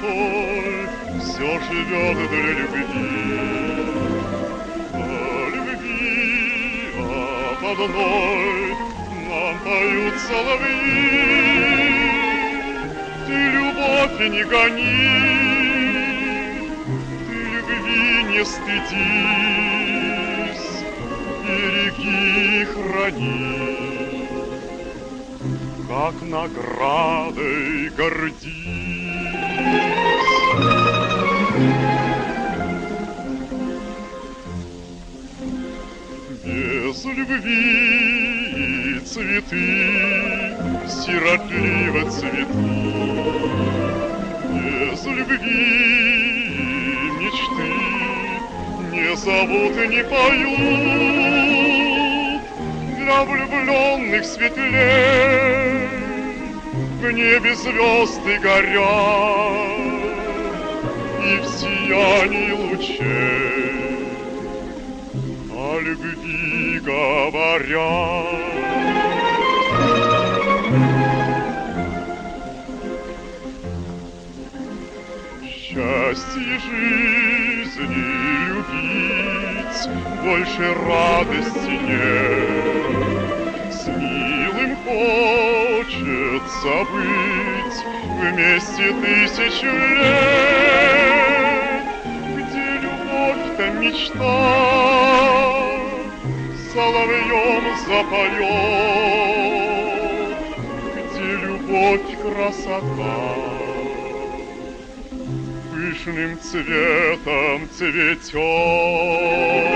святой все живет для любви. О любви об одной нам поют соловьи. Ты любовь не гони, ты любви не стыдись, береги и храни, как наградой гордись. Без любви цветы сиротливо цветут, без любви мечты не зовут и не поют. Для влюбленных светлей в небе звезды горят, и в сиянии лучей о любви говорят. Счастье жизни любить больше радости нет. С милым хочется быть вместе тысячу лет. Где любовь, там мечта соловьем запоет. Где любовь, красота пышным цветом цветет.